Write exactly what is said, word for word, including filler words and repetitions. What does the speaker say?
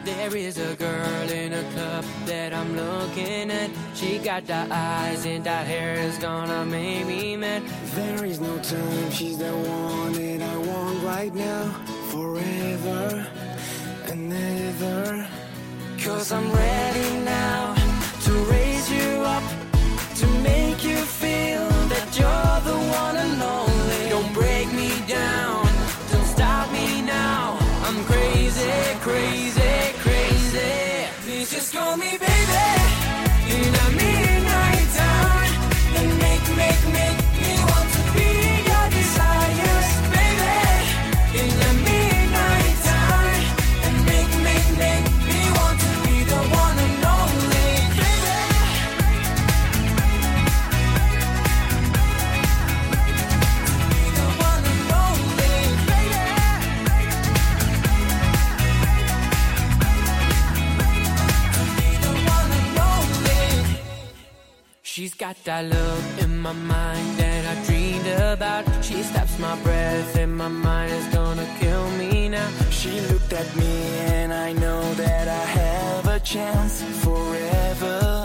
There is a girl in a club that I'm looking at. She got the eyes and that hair is gonna make me mad. There is no time, she's the one that I want right now. Forever and ever. Cause I'm ready now to raise you up, to make you feel that you're the one and only. Don't break me down, don't stop me now. I'm crazy, crazy, crazy. Please just call me baby in a midnight time and make, make, make me want to be your desires, baby. In a midnight time and make, make, make me want to be the one and only, baby. Be the one and only, baby. She's got that look in my mind that I dreamed about. She stops my breath and my mind is gonna kill me now. She looked at me and I know that I have a chance forever.